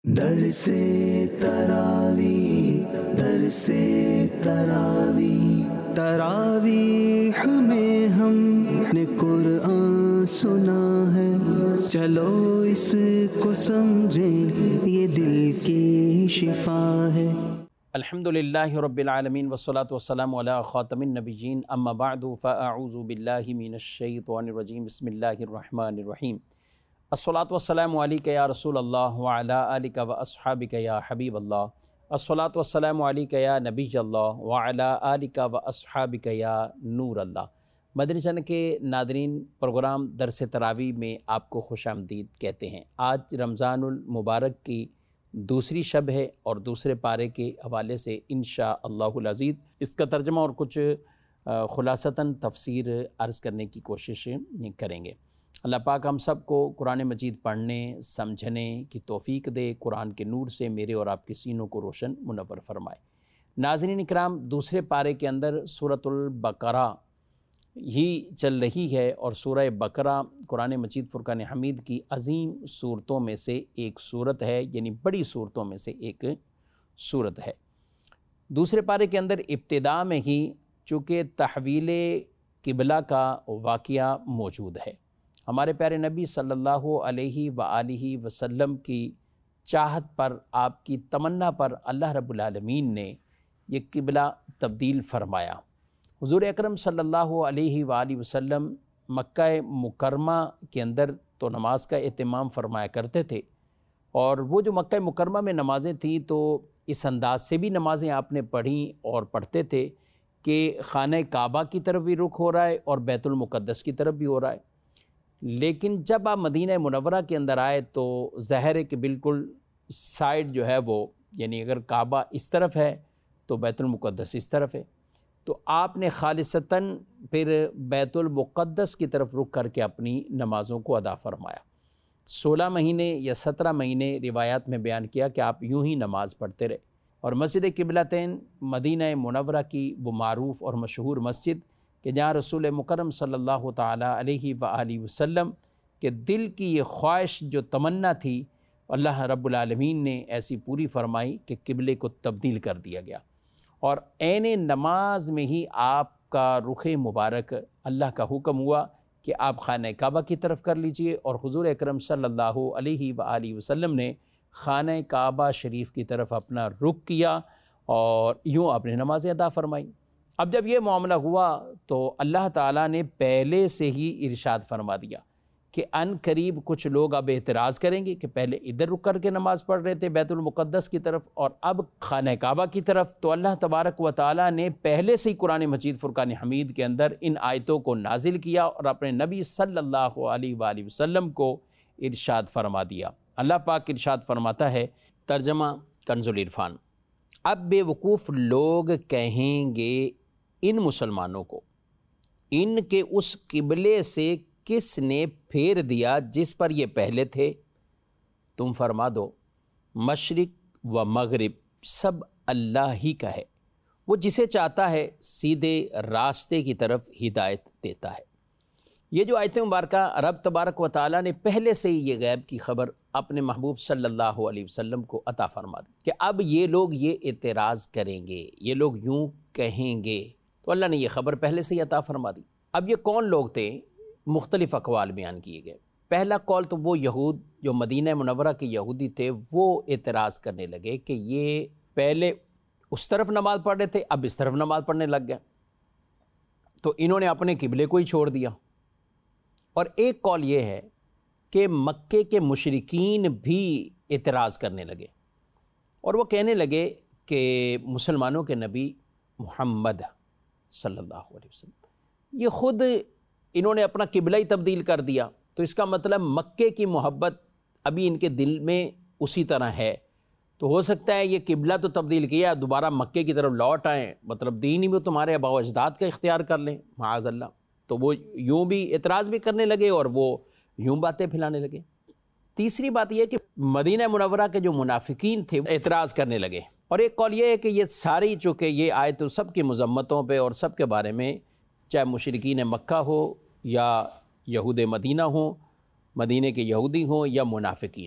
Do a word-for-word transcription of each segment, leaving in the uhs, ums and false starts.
در سے تراوی در سے تراوی تراویح میں ہم نے قرآن سنا ہے، چلو اس کو سمجھیں یہ دل کی شفا ہے۔ الحمدللہ رب العالمین والصلاة والسلام علی خاتم النبیین، اما بعد فاعوذ باللہ من الشیطان الرجیم، بسم اللہ الرحمن الرحیم۔ الصلاة والسلام علیک یا رسول اللہ وعلی آلک و اصحابک یا حبیب اللہ، الصلاة والسلام علیک یا نبی اللہ وعلی آلک و اصحابک یا نور اللہ۔ مدنی چینل کے ناظرین، پروگرام درس تراویح میں آپ کو خوش آمدید کہتے ہیں۔ آج رمضان المبارک کی دوسری شب ہے اور دوسرے پارے کے حوالے سے انشاءاللہ العزیز اس کا ترجمہ اور کچھ خلاصتاً تفسیر عرض کرنے کی کوشش کریں گے۔ اللہ پاک ہم سب کو قرآن مجید پڑھنے سمجھنے کی توفیق دے، قرآن کے نور سے میرے اور آپ کے سینوں کو روشن منور فرمائے۔ ناظرین اکرام، دوسرے پارے کے اندر سورۃ البقرہ ہی چل رہی ہے اور سورہ بقرہ قرآن مجید فرقان حمید کی عظیم صورتوں میں سے ایک صورت ہے، یعنی بڑی صورتوں میں سے ایک صورت ہے۔ دوسرے پارے کے اندر ابتداء میں ہی چونکہ تحویل قبلہ کا واقعہ موجود ہے، ہمارے پیارے نبی صلی اللہ علیہ وآلہ وسلم کی چاہت پر، آپ کی تمنا پر اللہ رب العالمین نے یہ قبلہ تبدیل فرمایا۔ حضور اکرم صلی اللہ علیہ وآلہ وسلم مکہ مکرمہ کے اندر تو نماز کا اہتمام فرمایا کرتے تھے، اور وہ جو مکہ مکرمہ میں نمازیں تھیں تو اس انداز سے بھی نمازیں آپ نے پڑھیں اور پڑھتے تھے کہ خانہ کعبہ کی طرف بھی رخ ہو رہا ہے اور بیت المقدس کی طرف بھی ہو رہا ہے۔ لیکن جب آپ مدینہ منورہ کے اندر آئے تو ظاہر ہے کہ بالکل سائیڈ جو ہے وہ، یعنی اگر کعبہ اس طرف ہے تو بیت المقدس اس طرف ہے، تو آپ نے خالصتاً پھر بیت المقدس کی طرف رخ کر کے اپنی نمازوں کو ادا فرمایا۔ سولہ مہینے یا سترہ مہینے روایات میں بیان کیا کہ آپ یوں ہی نماز پڑھتے رہے، اور مسجد قبلتین مدینہ منورہ کی وہ معروف اور مشہور مسجد کہ جہاں رسول مکرم صلی اللہ تعالیٰ علیہ وآلہ وسلم کے دل کی یہ خواہش جو تمنا تھی، اللہ رب العالمین نے ایسی پوری فرمائی کہ قبلے کو تبدیل کر دیا گیا، اور عین نماز میں ہی آپ کا رخ مبارک اللہ کا حکم ہوا کہ آپ خانہ کعبہ کی طرف کر لیجئے، اور حضور اکرم صلی اللہ علیہ وآلہ وسلم نے خانہ کعبہ شریف کی طرف اپنا رخ کیا اور یوں اپنے نمازیں ادا فرمائیں۔ اب جب یہ معاملہ ہوا تو اللہ تعالیٰ نے پہلے سے ہی ارشاد فرما دیا کہ ان قریب کچھ لوگ اب اعتراض کریں گے کہ پہلے ادھر رک کر کے نماز پڑھ رہے تھے بیت المقدس کی طرف اور اب خانہ کعبہ کی طرف، تو اللہ تبارک و تعالیٰ نے پہلے سے ہی قرآن مجید فرقان حمید کے اندر ان آیتوں کو نازل کیا اور اپنے نبی صلی اللہ علیہ وآلہ وسلم کو ارشاد فرما دیا۔ اللہ پاک ارشاد فرماتا ہے، ترجمہ کنز العرفان، اب بے وقوف لوگ کہیں گے ان مسلمانوں کو، ان کے اس قبلے سے کس نے پھیر دیا جس پر یہ پہلے تھے؟ تم فرما دو مشرق و مغرب سب اللہ ہی کا ہے، وہ جسے چاہتا ہے سیدھے راستے کی طرف ہدایت دیتا ہے۔ یہ جو آیت مبارکہ رب تبارک و تعالیٰ نے پہلے سے ہی یہ غیب کی خبر اپنے محبوب صلی اللہ علیہ وسلم کو عطا فرما دی کہ اب یہ لوگ یہ اعتراض کریں گے، یہ لوگ یوں کہیں گے، تو اللہ نے یہ خبر پہلے سے ہی عطا فرما دی۔ اب یہ کون لوگ تھے؟ مختلف اقوال بیان کیے گئے۔ پہلا قول تو وہ یہود جو مدینہ منورہ کے یہودی تھے، وہ اعتراض کرنے لگے کہ یہ پہلے اس طرف نماز پڑھ رہے تھے، اب اس طرف نماز پڑھنے لگ گئے، تو انہوں نے اپنے قبلے کو ہی چھوڑ دیا۔ اور ایک قول یہ ہے کہ مکے کے مشرکین بھی اعتراض کرنے لگے اور وہ کہنے لگے کہ مسلمانوں کے نبی محمد صلی اللہ علیہ وسلم یہ خود انہوں نے اپنا قبلہ ہی تبدیل کر دیا، تو اس کا مطلب مکے کی محبت ابھی ان کے دل میں اسی طرح ہے، تو ہو سکتا ہے یہ قبلہ تو تبدیل کیا، دوبارہ مکے کی طرف لوٹ آئیں، مطلب دین ہی میں تمہارے آباء و اجداد کا اختیار کر لیں معاذ اللہ۔ تو وہ یوں بھی اعتراض بھی کرنے لگے اور وہ یوں باتیں پھیلانے لگے۔ تیسری بات یہ ہے کہ مدینہ منورہ کے جو منافقین تھے اعتراض کرنے لگے، اور ایک قول یہ ہے کہ یہ ساری چونکہ یہ آیت سب کی مذمتوں پہ اور سب کے بارے میں، چاہے مشرکین مکہ ہو یا یہود مدینہ ہوں، مدینہ کے یہودی ہوں یا منافقین ہوں،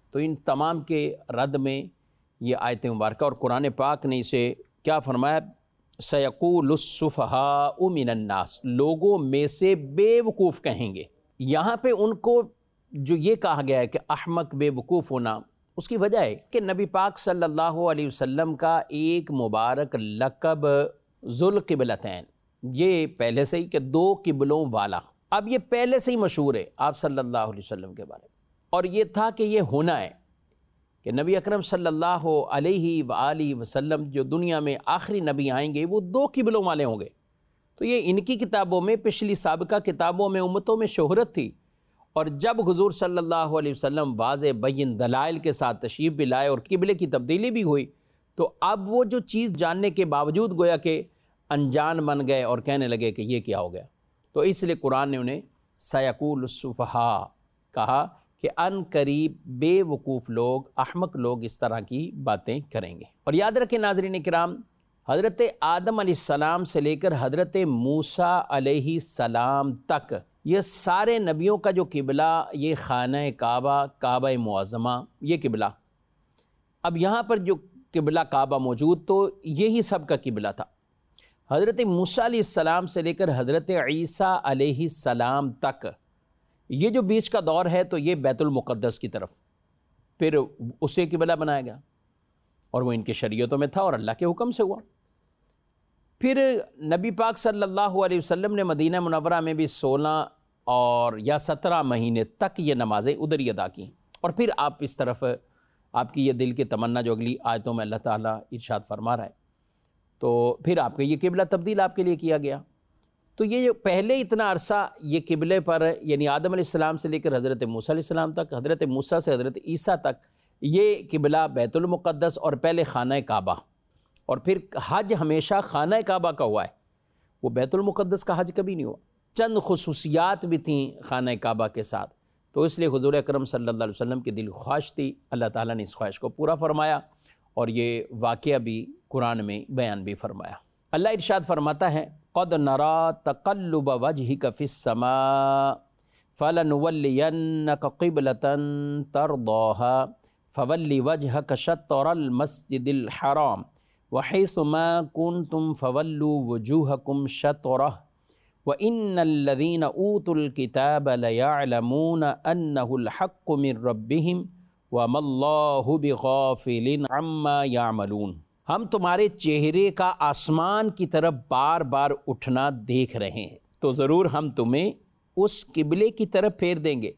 تو ان تمام کے رد میں یہ آیت مبارکہ اور قرآن پاک نے اسے کیا فرمایا؟ سَيَقُولُ السُّفَهَاءُ مِنَ النَّاسِ، لوگوں میں سے بے وقوف کہیں گے۔ یہاں پہ ان کو جو یہ کہا گیا ہے کہ احمق بے وقوف ہونا، اس کی وجہ ہے کہ نبی پاک صلی اللہ علیہ وسلم کا ایک مبارک لقب ذوالقبلتین، یہ پہلے سے ہی کہ دو قبلوں والا، اب یہ پہلے سے ہی مشہور ہے آپ صلی اللہ علیہ وسلم کے بارے میں، اور یہ تھا کہ یہ ہونا ہے کہ نبی اکرم صلی اللہ علیہ وآلہ وسلم جو دنیا میں آخری نبی آئیں گے وہ دو قبلوں والے ہوں گے۔ تو یہ ان کی کتابوں میں، پچھلی سابقہ کتابوں میں، امتوں میں شہرت تھی، اور جب حضور صلی اللہ علیہ وسلم واضح بین دلائل کے ساتھ تشریف بھی لائے اور قبلے کی تبدیلی بھی ہوئی، تو اب وہ جو چیز جاننے کے باوجود گویا کہ انجان بن گئے اور کہنے لگے کہ یہ کیا ہو گیا۔ تو اس لیے قرآن نے انہیں سَيَقُولُ السُّفَهَاءُ کہا کہ ان قریب بے وقوف لوگ، احمق لوگ اس طرح کی باتیں کریں گے۔ اور یاد رکھیں ناظرین کرام، حضرت آدم علیہ السلام سے لے کر حضرت موسیٰ علیہ السلام تک یہ سارے نبیوں کا جو قبلہ، یہ خانہ کعبہ، کعبہ معظمہ، یہ قبلہ، اب یہاں پر جو قبلہ کعبہ موجود تو یہی سب کا قبلہ تھا۔ حضرت موسیٰ علیہ السلام سے لے کر حضرت عیسیٰ علیہ السلام تک یہ جو بیچ کا دور ہے تو یہ بیت المقدس کی طرف پھر اسے قبلہ بنایا گیا، اور وہ ان کے شریعتوں میں تھا اور اللہ کے حکم سے ہوا۔ پھر نبی پاک صلی اللہ علیہ وسلم نے مدینہ منورہ میں بھی سولہ اور یا سترہ مہینے تک یہ نمازیں ادھر ہی ادا کیں، اور پھر آپ اس طرف آپ کی یہ دل کی تمنا جو اگلی آیتوں میں اللہ تعالیٰ ارشاد فرما رہا ہے، تو پھر آپ کا یہ قبلہ تبدیل آپ کے لیے کیا گیا۔ تو یہ جو پہلے اتنا عرصہ یہ قبلے پر، یعنی آدم علیہ السلام سے لے کر حضرت موسیٰ علیہ السلام تک، حضرت موسیٰ سے حضرت عیسیٰ تک یہ قبلہ بیت المقدس اور پہلے خانہ کعبہ، اور پھر حج ہمیشہ خانہ کعبہ کا ہوا ہے، وہ بیت المقدس کا حج کبھی نہیں ہوا۔ چند خصوصیات بھی تھیں خانہ کعبہ کے ساتھ، تو اس لیے حضور اکرم صلی اللہ علیہ وسلم کی دل خواہش تھی، اللہ تعالیٰ نے اس خواہش کو پورا فرمایا، اور یہ واقعہ بھی قرآن میں بیان بھی فرمایا۔ اللہ ارشاد فرماتا ہے قَدْ نَرَا تَقَلُّبَ وَجْهِكَ فِي السَّمَاءِ فَلَنُوَلِّيَنَّكَ قِبْلَةً تَرْضَاهَا فَوَلِّ وَجْهَكَ شَطْرَ الْمَسْجِدِ الْحَرَامِ وَحَيْثُ مَا كُنْتُمْ فَوَلُّوا وُجُوهَكُمْ شَطْرَهُ وَإِنَّ الَّذِينَ أُوتُوا الْكِتَابَ لَيَعْلَمُونَ أَنَّهُ الْحَقُّ مِنْ رَبِّهِمْ وَمَا اللَّهُ بِغَافِلٍ عَمَّا يَعْمَلُونَ۔ ہم تمہارے چہرے کا آسمان کی طرف بار بار اٹھنا دیکھ رہے ہیں، تو ضرور ہم تمہیں اس قبلے کی طرف پھیر دیں گے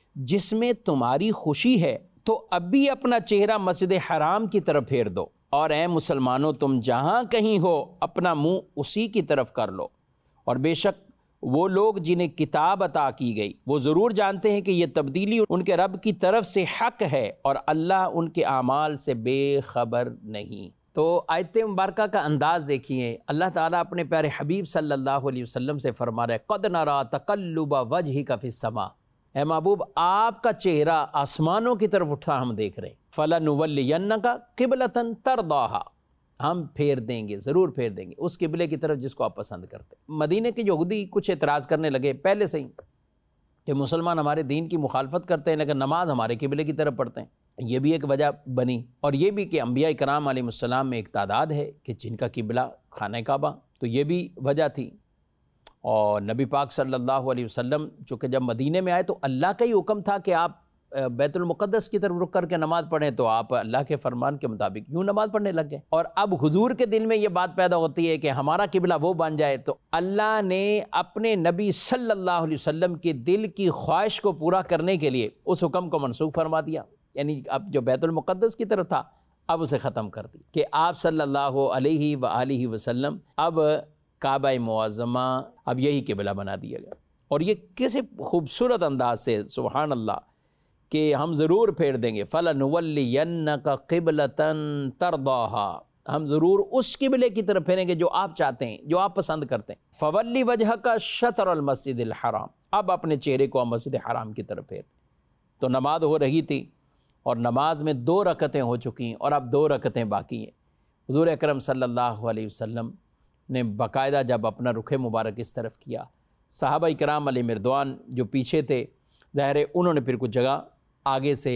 جس میں تمہاری خوشی ہے، تو اب بھی اپنا چہرہ مسجد حرام کی طرف پھیر دو، اور اے مسلمانوں تم جہاں کہیں ہو اپنا منہ اسی کی طرف کر لو، اور بے شک وہ لوگ جنہیں کتاب عطا کی گئی وہ ضرور جانتے ہیں کہ یہ تبدیلی ان کے رب کی طرف سے حق ہے، اور اللہ ان کے اعمال سے بے خبر نہیں۔ تو آیت مبارکہ کا انداز دیکھیے، اللہ تعالیٰ اپنے پیارے حبیب صلی اللہ علیہ وسلم سے فرما رہے قَدْ نَرَا تَقَلُّبَ وَجْهِكَ فِي السَّمَاءِ، اے محبوب آپ کا چہرہ آسمانوں کی طرف اٹھا ہم دیکھ رہے ہیں، فَلَنُوَلِّيَنَّكَ قِبْلَةً تَرْضَاهَا، ہم پھیر دیں گے، ضرور پھیر دیں گے اس قبلے کی طرف جس کو آپ پسند کرتے ہیں۔ مدینہ کے یہودی کچھ اعتراض کرنے لگے پہلے سے ہی کہ مسلمان ہمارے دین کی مخالفت کرتے ہیں لیکن نماز ہمارے قبلے کی طرف پڑھتے ہیں، یہ بھی ایک وجہ بنی، اور یہ بھی کہ انبیاء کرام علیہ السلام میں ایک تعداد ہے کہ جن کا قبلہ خانہ کعبہ، تو یہ بھی وجہ تھی۔ اور نبی پاک صلی اللہ علیہ وسلم چونکہ جب مدینے میں آئے تو اللہ کا ہی حکم تھا کہ آپ بیت المقدس کی طرف رک کر کے نماز پڑھیں، تو آپ اللہ کے فرمان کے مطابق یوں نماز پڑھنے لگ گئے، اور اب حضور کے دل میں یہ بات پیدا ہوتی ہے کہ ہمارا قبلہ وہ بن جائے، تو اللہ نے اپنے نبی صلی اللہ علیہ وسلم کے دل کی خواہش کو پورا کرنے کے لیے اس حکم کو منسوخ فرما دیا، یعنی اب جو بیت المقدس کی طرف تھا اب اسے ختم کر دی کہ آپ صلی اللہ علیہ وآلہ وسلم اب کعبہ معظمہ اب یہی قبلہ بنا دیا گیا۔ اور یہ کیسے خوبصورت انداز سے سبحان اللہ کہ ہم ضرور پھیر دیں گے، فَلَنُوَلِّيَنَّكَ قِبْلَةً تَرْضَاهَا، ہم ضرور اس قبلے کی طرف پھیریں گے جو آپ چاہتے ہیں، جو آپ پسند کرتے ہیں۔ فَوَلِّ وَجْهَكَ شَطْرَ الْمَسْجِدِ الْحَرَامِ، اب اپنے چہرے کو مسجد حرام کی طرف پھیر۔ تو نماز ہو رہی تھی اور نماز میں دو رکعتیں ہو چکی ہیں اور اب دو رکعتیں باقی ہیں۔ حضور اکرم صلی اللہ علیہ وسلم نے باقاعدہ جب اپنا رخ مبارک اس طرف کیا، صحابہ کرام علیہ مردوان جو پیچھے تھے ظاہر ہے انہوں نے پھر کچھ جگہ آگے سے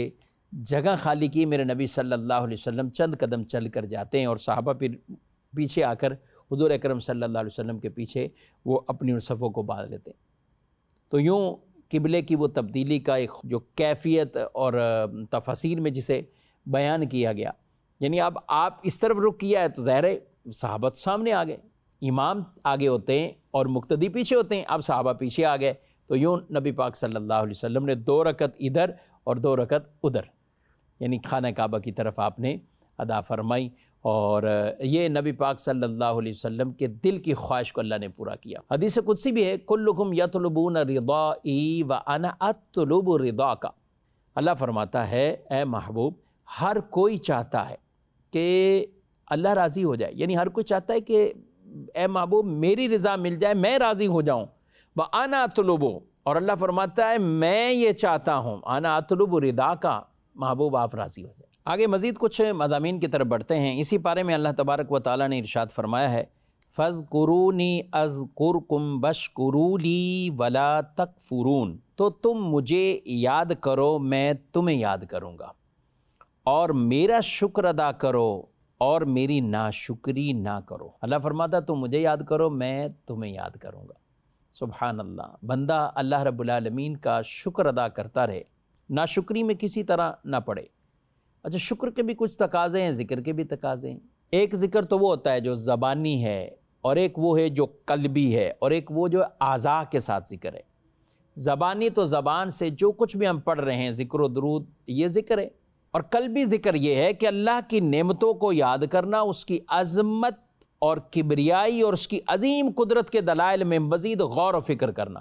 جگہ خالی کی، میرے نبی صلی اللہ علیہ وسلم چند قدم چل کر جاتے ہیں اور صحابہ پھر پیچھے آ کر حضور اکرم صلی اللہ علیہ وسلم کے پیچھے وہ اپنی ان صفوں کو باندھ لیتے ہیں۔ تو یوں قبلے کی وہ تبدیلی کا ایک جو کیفیت اور تفاصیل میں جسے بیان کیا گیا، یعنی اب آپ اس طرف رخ کیا ہے تو ظاہر ہے صحابہ سامنے آ گئے، امام آگے ہوتے ہیں اور مقتدی پیچھے ہوتے ہیں، اب صحابہ پیچھے آ گئے، تو یوں نبی پاک صلی اللہ علیہ وسلم نے دو رکعت ادھر اور دو رکعت ادھر، یعنی خانہ کعبہ کی طرف آپ نے ادا فرمائی، اور یہ نبی پاک صلی اللہ علیہ وسلم کے دل کی خواہش کو اللہ نے پورا کیا۔ حدیث قدسی بھی ہے، کلکم یطلبون رضائی وانا اطلب رضاک، اللہ فرماتا ہے اے محبوب ہر کوئی چاہتا ہے کہ اللہ راضی ہو جائے، یعنی ہر کوئی چاہتا ہے کہ اے محبوب میری رضا مل جائے، میں راضی ہو جاؤں، وانا اطلب، اور اللہ فرماتا ہے میں یہ چاہتا ہوں، انا اطلب رضاک، محبوب آپ راضی ہو جائیں۔ آگے مزید کچھ مضامین کی طرف بڑھتے ہیں۔ اسی پارے میں اللہ تبارک و تعالیٰ نے ارشاد فرمایا ہے، فَاذْكُرُونِي أَذْكُرْكُمْ وَاشْكُرُوا لِي وَلَا تَكْفُرُونَ، تو تم مجھے یاد کرو میں تمہیں یاد کروں گا، اور میرا شکر ادا کرو اور میری ناشکری نہ کرو۔ اللہ فرماتا تم مجھے یاد کرو میں تمہیں یاد کروں گا۔ سبحان اللہ، بندہ اللہ رب العالمین کا شکر ادا کرتا رہے، ناشکری میں کسی طرح نہ پڑے۔ اچھا، شکر کے بھی کچھ تقاضے ہیں، ذکر کے بھی تقاضے ہیں۔ ایک ذکر تو وہ ہوتا ہے جو زبانی ہے، اور ایک وہ ہے جو قلبی ہے، اور ایک وہ جو اعضاء کے ساتھ ذکر ہے۔ زبانی تو زبان سے جو کچھ بھی ہم پڑھ رہے ہیں، ذکر و درود، یہ ذکر ہے، اور قلبی ذکر یہ ہے کہ اللہ کی نعمتوں کو یاد کرنا، اس کی عظمت اور کبریائی اور اس کی عظیم قدرت کے دلائل میں مزید غور و فکر کرنا۔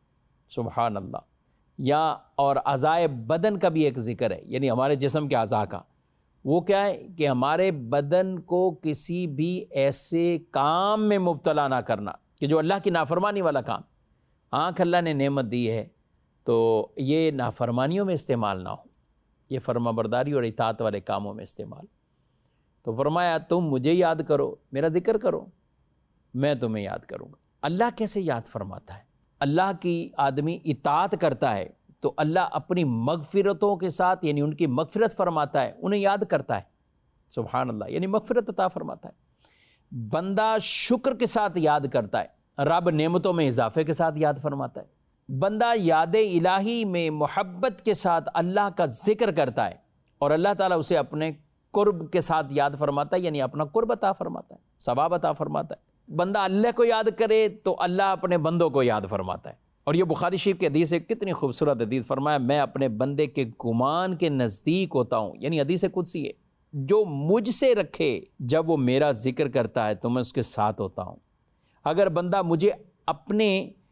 سبحان اللہ۔ یا اور اعضائے بدن کا بھی ایک ذکر ہے، یعنی ہمارے جسم کے اعضاء کا، وہ کیا ہے کہ ہمارے بدن کو کسی بھی ایسے کام میں مبتلا نہ کرنا کہ جو اللہ کی نافرمانی والا کام۔ آنکھ اللہ نے نعمت دی ہے تو یہ نافرمانیوں میں استعمال نہ ہو، یہ فرما برداری اور اطاعت والے کاموں میں استعمال۔ تو فرمایا تم مجھے یاد کرو، میرا ذکر کرو، میں تمہیں یاد کروں گا۔ اللہ کیسے یاد فرماتا ہے؟ اللہ کی آدمی اطاعت کرتا ہے تو اللہ اپنی مغفرتوں کے ساتھ، یعنی ان کی مغفرت فرماتا ہے، انہیں یاد کرتا ہے۔ سبحان اللہ، یعنی مغفرت عطا فرماتا ہے۔ بندہ شکر کے ساتھ یاد کرتا ہے، رب نعمتوں میں اضافے کے ساتھ یاد فرماتا ہے۔ بندہ یاد الہی میں محبت کے ساتھ اللہ کا ذکر کرتا ہے، اور اللہ تعالیٰ اسے اپنے قرب کے ساتھ یاد فرماتا ہے، یعنی اپنا قرب عطا فرماتا ہے، ثواب عطا فرماتا ہے۔ بندہ اللہ کو یاد کرے تو اللہ اپنے بندوں کو یاد فرماتا ہے، اور یہ بخاری شریف کی حدیث ہے، کتنی خوبصورت حدیث، فرمایا میں اپنے بندے کے گمان کے نزدیک ہوتا ہوں، یعنی حدیث قدسی ہے، جو مجھ سے رکھے جب وہ میرا ذکر کرتا ہے تو میں اس کے ساتھ ہوتا ہوں۔ اگر بندہ مجھے اپنے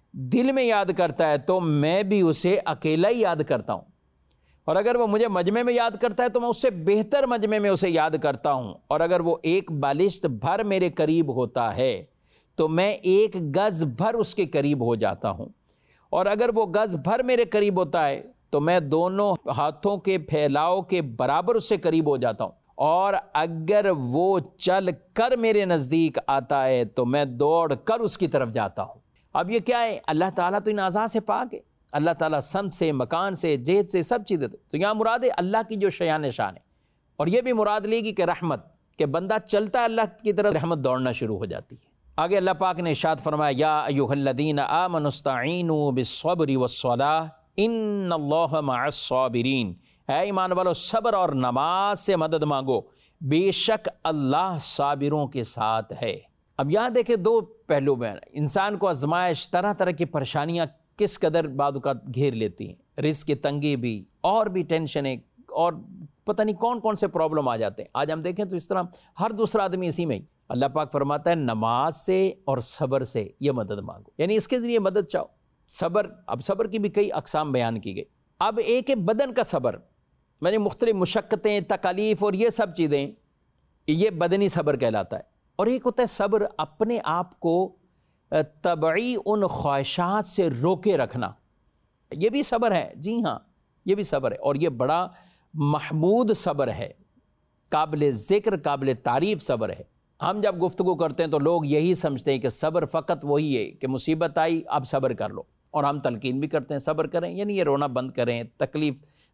دل میں یاد کرتا ہے تو میں بھی اسے اکیلا ہی یاد کرتا ہوں، اور اگر وہ مجھے مجمع میں یاد کرتا ہے تو میں اس سے بہتر مجمع میں اسے یاد کرتا ہوں، اور اگر وہ ایک بالشت بھر میرے قریب ہوتا ہے تو میں ایک گز بھر اس کے قریب ہو جاتا ہوں، اور اگر وہ گز بھر میرے قریب ہوتا ہے تو میں دونوں ہاتھوں کے پھیلاؤ کے برابر اس سے قریب ہو جاتا ہوں، اور اگر وہ چل کر میرے نزدیک آتا ہے تو میں دوڑ کر اس کی طرف جاتا ہوں۔ اب یہ کیا ہے؟ اللہ تعالیٰ تو ان اعضاء سے پاک ہے، اللہ تعالیٰ سمت سے، مکان سے، جہت سے، سب چیزیں، تو یہاں مراد ہے اللہ کی جو شیان شان ہے، اور یہ بھی مراد لے گی کہ رحمت، کہ بندہ چلتا ہے اللہ کی طرف، رحمت دوڑنا شروع ہو جاتی ہے۔ آگے اللہ پاک نے ارشاد فرمایا، یا ایھا الذین آمنوا استعینوا بالصبر والصلاۃ ان اللہ مع الصابرین، اے ایمان والو صبر اور نماز سے مدد مانگو، بے شک اللہ صابروں کے ساتھ ہے۔ اب یہاں دیکھیں دو پہلو میں، انسان کو آزمائش، طرح طرح کی پریشانیاں کس قدر بعض اوقات گھیر لیتی ہیں، رزق کی تنگی بھی، اور بھی ٹینشنیں، اور پتہ نہیں کون کون سے پرابلم آ جاتے ہیں۔ آج ہم دیکھیں تو اس طرح ہر دوسرا آدمی اسی میں ہی۔ اللہ پاک فرماتا ہے نماز سے اور صبر سے یہ مدد مانگو، یعنی اس کے ذریعے مدد چاہو۔ صبر، اب صبر کی بھی کئی اقسام بیان کی گئی۔ اب ایک ہے بدن کا صبر، یعنی مختلف مشقتیں، تکالیف اور یہ سب چیزیں، یہ بدنی صبر کہلاتا ہے۔ اور ایک ہوتا ہے صبر اپنے آپ کو طبعی ان خواہشات سے روکے رکھنا، یہ بھی صبر ہے، جی ہاں یہ بھی صبر ہے، اور یہ بڑا محمود صبر ہے، قابل ذکر، قابل تعریف صبر ہے۔ ہم جب گفتگو کرتے ہیں تو لوگ یہی سمجھتے ہیں کہ صبر فقط وہی ہے کہ مصیبت آئی اب صبر کر لو، اور ہم تلقین بھی کرتے ہیں صبر کریں، یعنی یہ رونا بند کریں، تکلیف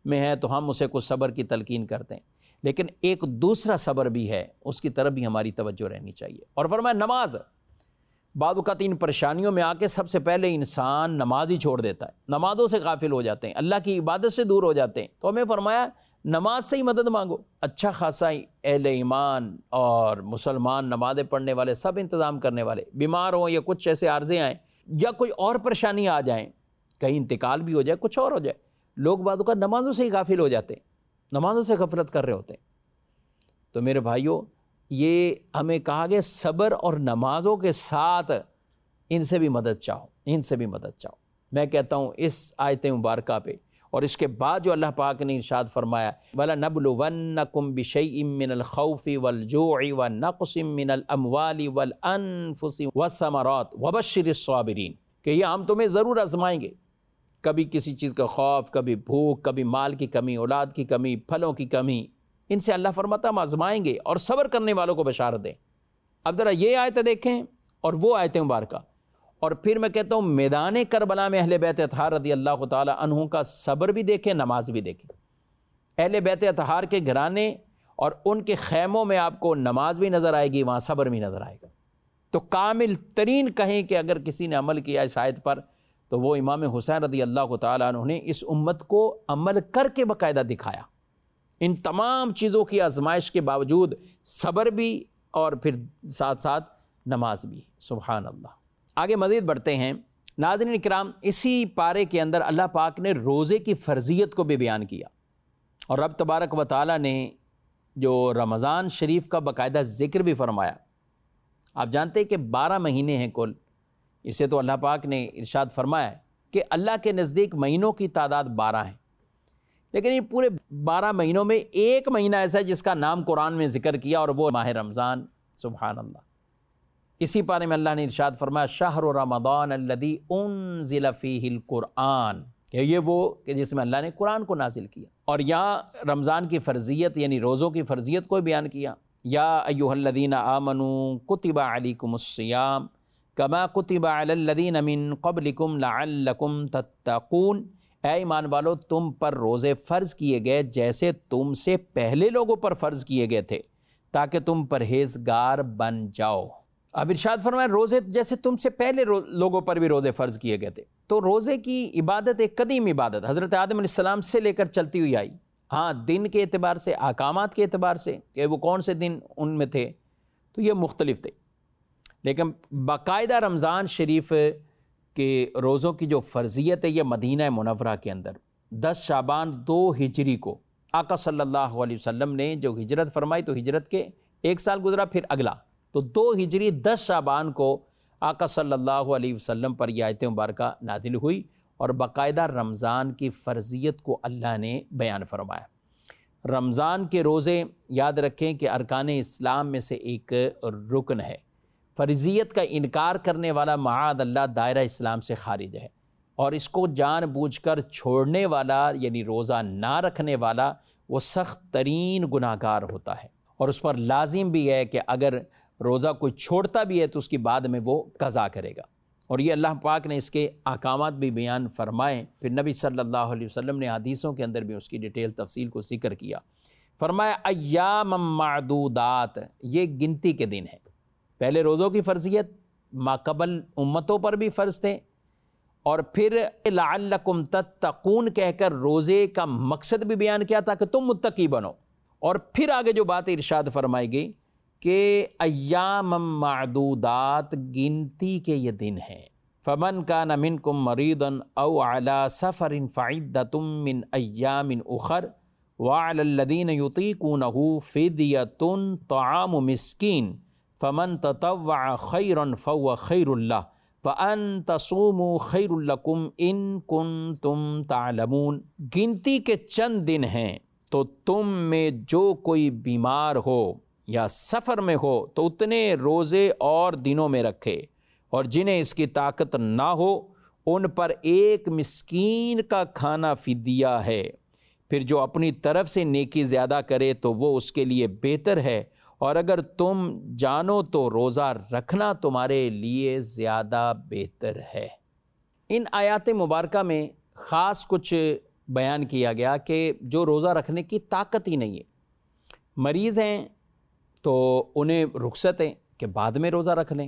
میں ہے تو ہم اسے کچھ صبر کی تلقین کرتے ہیں، لیکن ایک دوسرا صبر بھی ہے، اس کی طرف بھی ہماری توجہ رہنی چاہیے۔ اور فرمایا نماز، بعض اوقات ان پریشانیوں میں آ کے سب سے پہلے انسان نماز ہی چھوڑ دیتا ہے، نمازوں سے غافل ہو جاتے ہیں، اللہ کی عبادت سے دور ہو جاتے ہیں، تو ہمیں فرمایا نماز سے ہی مدد مانگو۔ اچھا خاصا اہل ایمان اور مسلمان نمازیں پڑھنے والے، سب انتظام کرنے والے، بیمار ہوں یا کچھ ایسے عارضے آئیں یا کوئی اور پریشانی آ جائیں، کہیں انتقال بھی ہو جائے، کچھ اور ہو جائے، لوگ بعض اوقات نمازوں سے ہی غافل ہو جاتے ہیں، نمازوں سے غفلت کر رہے ہوتے ہیں۔ تو میرے بھائیوں، یہ ہمیں کہا گیا صبر اور نمازوں کے ساتھ ان سے بھی مدد چاہو، ان سے بھی مدد چاہو۔ میں کہتا ہوں اس آیت مبارکہ پہ اور اس کے بعد جو اللہ پاک نے ارشاد فرمایا وَلَنَبْلُوَنَّكُمْ بِشَيْءٍ مِّنَ الْخَوْفِ وَالْجُوعِ وَنَقْصٍ مِّنَ الْأَمْوَالِ وَالْأَنفُسِ وَالثَّمَرَاتِ وَبَشِّرِ الصَّابِرِينَ، کہ یہ ہم تمہیں ضرور آزمائیں گے، کبھی کسی چیز کا خوف، کبھی بھوک، کبھی مال کی کمی، اولاد کی کمی، پھلوں کی کمی، ان سے اللہ فرماتا ہم آزمائیں گے اور صبر کرنے والوں کو بشارت دیں۔ اب ذرا یہ آیتیں دیکھیں اور وہ آیت مبارکہ، اور پھر میں کہتا ہوں میدان کربلا میں اہل بیت اطہار رضی اللہ تعالی عنہ کا صبر بھی دیکھیں، نماز بھی دیکھیں۔ اہل بیت اطہار کے گھرانے اور ان کے خیموں میں آپ کو نماز بھی نظر آئے گی، وہاں صبر بھی نظر آئے گا۔ تو کامل ترین کہیں کہ اگر کسی نے عمل کیا اس آیت پر تو وہ امام حسین رضی اللہ تعالی عنہ نے اس امت کو عمل کر کے باقاعدہ دکھایا، ان تمام چیزوں کی آزمائش کے باوجود صبر بھی اور پھر ساتھ ساتھ نماز بھی۔ سبحان اللہ۔ آگے مزید بڑھتے ہیں۔ ناظرین کرام، اسی پارے کے اندر اللہ پاک نے روزے کی فرضیت کو بھی بیان کیا، اور رب تبارک و تعالیٰ نے جو رمضان شریف کا باقاعدہ ذکر بھی فرمایا۔ آپ جانتے ہیں کہ بارہ مہینے ہیں کل، اسے تو اللہ پاک نے ارشاد فرمایا ہے کہ اللہ کے نزدیک مہینوں کی تعداد بارہ ہیں، لیکن یہ پورے بارہ مہینوں میں ایک مہینہ ایسا ہے جس کا نام قرآن میں ذکر کیا، اور وہ ماہ رمضان۔ سبحان اللہ۔ اسی پارے میں اللہ نے ارشاد فرمایا شہر رمضان الذی انزل فیہ القرآن، کہ یہ وہ کہ جس میں اللہ نے قرآن کو نازل کیا، اور یہاں رمضان کی فرضیت یعنی روزوں کی فرضیت کو بیان کیا۔ یا ایھا الذین آمنوا کتب علیکم الصیام کما کتب علی الذین من قبلکم لعلکم تتقون، اے ایمان والو تم پر روزے فرض کیے گئے جیسے تم سے پہلے لوگوں پر فرض کیے گئے تھے تاکہ تم پرہیزگار بن جاؤ۔ اب ارشاد فرمایا روزے جیسے تم سے پہلے لوگوں پر بھی روزے فرض کیے گئے تھے۔ تو روزے کی عبادت ایک قدیم عبادت حضرت آدم علیہ السلام سے لے کر چلتی ہوئی آئی۔ ہاں دن کے اعتبار سے، احکامات کے اعتبار سے کہ وہ کون سے دن ان میں تھے تو یہ مختلف تھے، لیکن باقاعدہ رمضان شریف کے روزوں کی جو فرضیت ہے یہ مدینہ منورہ کے اندر دس شعبان دو ہجری کو آقا صلی اللہ علیہ وسلم نے جو ہجرت فرمائی، تو ہجرت کے ایک سال گزرا پھر اگلا، تو دو ہجری دس شعبان کو آقا صلی اللہ علیہ وسلم پر یہ آیت مبارکہ نازل ہوئی، اور باقاعدہ رمضان کی فرضیت کو اللہ نے بیان فرمایا۔ رمضان کے روزے یاد رکھیں کہ ارکان اسلام میں سے ایک رکن ہے، فرضیت کا انکار کرنے والا معاذ اللہ دائرہ اسلام سے خارج ہے، اور اس کو جان بوجھ کر چھوڑنے والا یعنی روزہ نہ رکھنے والا وہ سخت ترین گناہ گار ہوتا ہے، اور اس پر لازم بھی ہے کہ اگر روزہ کوئی چھوڑتا بھی ہے تو اس کی بعد میں وہ قضا کرے گا، اور یہ اللہ پاک نے اس کے احکامات بھی بیان فرمائے۔ پھر نبی صلی اللہ علیہ وسلم نے حدیثوں کے اندر بھی اس کی ڈیٹیل تفصیل کو ذکر کیا۔ فرمایا ایام معدودات، یہ گنتی کے دن ہیں۔ پہلے روزوں کی فرضیت ماقبل امتوں پر بھی فرض تھے، اور پھر لعلکم تتقون کہہ کر روزے کا مقصد بھی بیان کیا تھا کہ تم متقی بنو، اور پھر آگے جو بات ارشاد فرمائی گئی کہ ایام معدودات گنتی کے یہ دن ہیں۔ فمن کان منکم مریضا او علی سفر فعدۃ من ایام اخر وعلی الذین یطیقونہ فدیۃ طعام مسکین فمن تطوع خیرا فهو خیر لہ وَأَن تَصُومُوا خَيْرٌ لَكُمْ إِن كُنتُمْ تَعْلَمُونَ، گنتی کے چند دن ہیں تو تم میں جو کوئی بیمار ہو یا سفر میں ہو تو اتنے روزے اور دنوں میں رکھے، اور جنہیں اس کی طاقت نہ ہو ان پر ایک مسکین کا کھانا فدیہ ہے، پھر جو اپنی طرف سے نیکی زیادہ کرے تو وہ اس کے لیے بہتر ہے، اور اگر تم جانو تو روزہ رکھنا تمہارے لیے زیادہ بہتر ہے۔ ان آیات مبارکہ میں خاص کچھ بیان کیا گیا کہ جو روزہ رکھنے کی طاقت ہی نہیں ہے، مریض ہیں تو انہیں رخصت ہے کہ بعد میں روزہ رکھ لیں،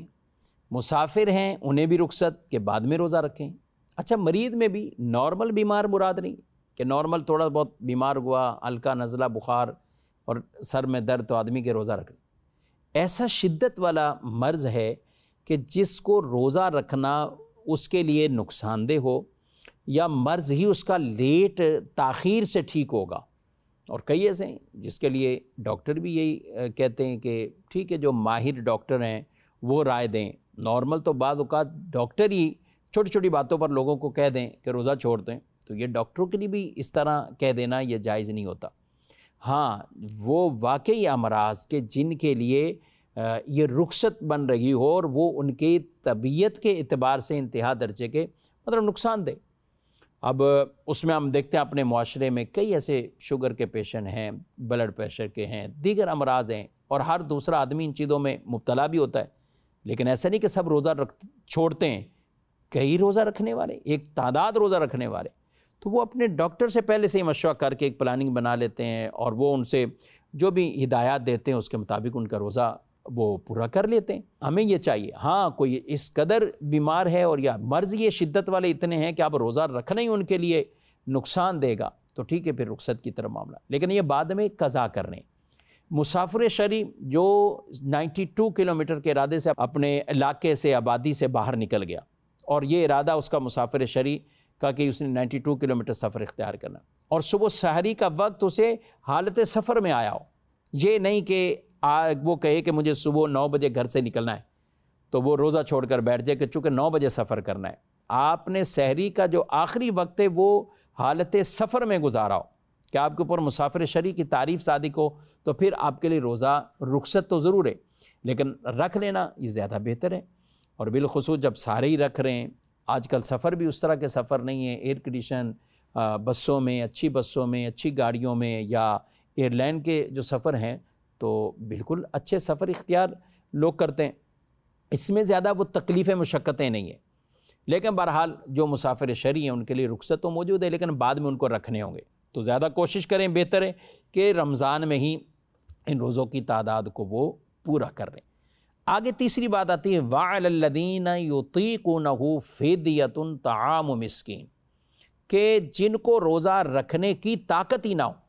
مسافر ہیں انہیں بھی رخصت کہ بعد میں روزہ رکھیں۔ اچھا مریض میں بھی نارمل بیمار مراد نہیں کہ نارمل تھوڑا بہت بیمار ہوا، ہلکا نزلہ بخار اور سر میں درد تو آدمی کے روزہ رکھ لیں۔ ایسا شدت والا مرض ہے کہ جس کو روزہ رکھنا اس کے لیے نقصان دہ ہو یا مرض ہی اس کا لیٹ تاخیر سے ٹھیک ہوگا، اور کئی ایسے ہیں جس کے لیے ڈاکٹر بھی یہی کہتے ہیں کہ ٹھیک ہے جو ماہر ڈاکٹر ہیں وہ رائے دیں، نارمل تو بعض اوقات ڈاکٹر ہی چھوٹی چھوٹی باتوں پر لوگوں کو کہہ دیں کہ روزہ چھوڑ دیں، تو یہ ڈاکٹروں کے لیے بھی اس طرح کہہ دینا یہ جائز نہیں ہوتا۔ ہاں وہ واقعی امراض کے جن کے لیے یہ رخصت بن رہی ہو اور وہ ان کی طبیعت کے اعتبار سے انتہا درجے کے مطلب نقصان دے۔ اب اس میں ہم دیکھتے ہیں اپنے معاشرے میں کئی ایسے شوگر کے پیشنٹ ہیں، بلڈ پریشر کے ہیں، دیگر امراض ہیں، اور ہر دوسرا آدمی ان چیزوں میں مبتلا بھی ہوتا ہے، لیکن ایسا نہیں کہ سب روزہ رکھ چھوڑتے ہیں۔ کئی روزہ رکھنے والے، ایک تعداد روزہ رکھنے والے، تو وہ اپنے ڈاکٹر سے پہلے سے ہی مشورہ کر کے ایک پلاننگ بنا لیتے ہیں اور وہ ان سے جو بھی ہدایات دیتے ہیں اس کے مطابق ان کا روزہ وہ پورا کر لیتے ہیں۔ ہمیں یہ چاہیے، ہاں کوئی اس قدر بیمار ہے اور یا مرض یہ شدت والے اتنے ہیں کہ اب روزہ رکھنا ہی ان کے لیے نقصان دے گا تو ٹھیک ہے پھر رخصت کی طرف معاملہ، لیکن یہ بعد میں قضا کرنے۔ مسافر شرعی جو نائنٹی ٹو کلومیٹر کے ارادے سے اپنے علاقے سے آبادی سے باہر نکل گیا، اور یہ ارادہ اس کا مسافر شرعی کا کہ اس نے نائنٹی ٹو کلومیٹر سفر اختیار کرنا، اور صبح سحری کا وقت اسے حالت سفر میں آیا ہو، یہ نہیں کہ وہ کہے کہ مجھے صبح نو بجے گھر سے نکلنا ہے تو وہ روزہ چھوڑ کر بیٹھ جائے کہ چونکہ نو بجے سفر کرنا ہے۔ آپ نے سحری کا جو آخری وقت ہے وہ حالت سفر میں گزارا ہو کہ آپ کے اوپر مسافر شرعی کی تعریف صادق ہو، تو پھر آپ کے لیے روزہ رخصت تو ضرور ہے، لیکن رکھ لینا یہ زیادہ بہتر ہے۔ اور بالخصوص جب سارے ہی رکھ رہے ہیں، آج کل سفر بھی اس طرح کے سفر نہیں ہے، ایئر کنڈیشن بسوں میں، اچھی بسوں میں، اچھی گاڑیوں میں، یا ایئر لائن کے جو سفر ہیں تو بالکل اچھے سفر اختیار لوگ کرتے ہیں، اس میں زیادہ وہ تکلیفیں مشقتیں نہیں ہیں، لیکن بہرحال جو مسافر شرعی ہیں ان کے لیے رخصت تو موجود ہے، لیکن بعد میں ان کو رکھنے ہوں گے، تو زیادہ کوشش کریں، بہتر ہے کہ رمضان میں ہی ان روزوں کی تعداد کو وہ پورا کر لیں۔ آگے تیسری بات آتی ہے وَعَلَى الَّذِينَ يُطِيقُونَهُ فِدْيَةٌ طَعَامُ مِسْكِينٍ، کہ جن کو روزہ رکھنے کی طاقت ہی نہ ہو،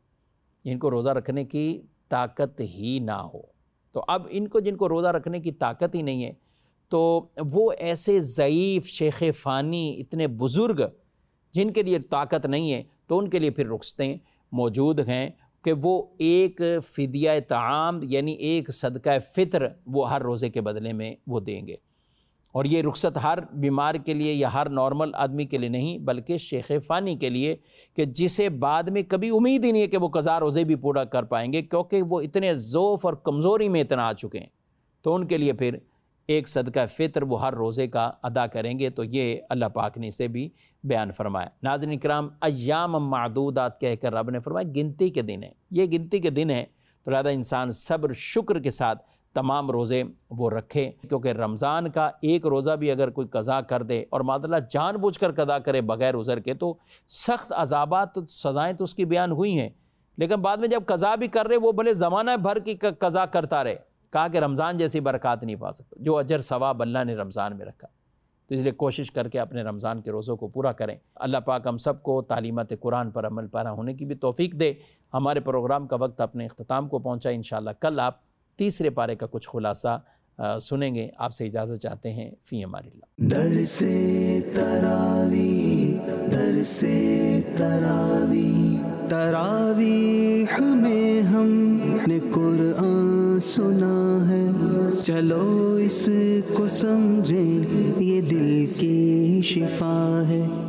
جن کو روزہ رکھنے کی طاقت ہی نہ ہو، تو اب ان کو جن کو روزہ رکھنے کی طاقت ہی نہیں ہے تو وہ ایسے ضعیف شیخ فانی اتنے بزرگ جن کے لیے طاقت نہیں ہے تو ان کے لیے پھر رخصتیں موجود ہیں کہ وہ ایک فدیہ طعام یعنی ایک صدقہ فطر وہ ہر روزے کے بدلے میں وہ دیں گے، اور یہ رخصت ہر بیمار کے لیے یا ہر نارمل آدمی کے لیے نہیں بلکہ شیخ فانی کے لیے کہ جسے بعد میں کبھی امید ہی نہیں ہے کہ وہ قضا روزے بھی پورا کر پائیں گے، کیونکہ وہ اتنے ضعف اور کمزوری میں اتنا آ چکے ہیں، تو ان کے لیے پھر ایک صدقہ فطر وہ ہر روزے کا ادا کریں گے۔ تو یہ اللہ پاک نے اسے بھی بیان فرمایا۔ ناظرین کرام، ایام معدودات کہہ کر رب نے فرمایا گنتی کے دن ہیں، یہ گنتی کے دن ہیں، تو لہذا انسان صبر شکر کے ساتھ تمام روزے وہ رکھے، کیونکہ رمضان کا ایک روزہ بھی اگر کوئی قضا کر دے اور معاذ اللہ جان بوجھ کر قضا کرے بغیر عذر کے تو سخت عذابات تو سزائیں تو اس کی بیان ہوئی ہیں، لیکن بعد میں جب قضا بھی کر رہے وہ بھلے زمانہ بھر کی قضا کرتا رہے، کہا کہ رمضان جیسی برکات نہیں پا سکتا جو اجر ثواب اللہ نے رمضان میں رکھا، تو اس لیے کوشش کر کے اپنے رمضان کے روزوں کو پورا کریں۔ اللہ پاک ہم سب کو تعلیمات قرآن پر عمل پیرا ہونے کی بھی توفیق دے۔ ہمارے پروگرام کا وقت اپنے اختتام کو پہنچا، انشاءاللہ کل آپ تیسرے پارے کا کچھ خلاصہ سنیں گے۔ آپ سے اجازت چاہتے ہیں، فی امان اللہ۔ درس تراوی درس تراوی تراویح میں ہم نے قرآن سنا ہے، چلو اس کو سمجھیں یہ دل کی شفا ہے۔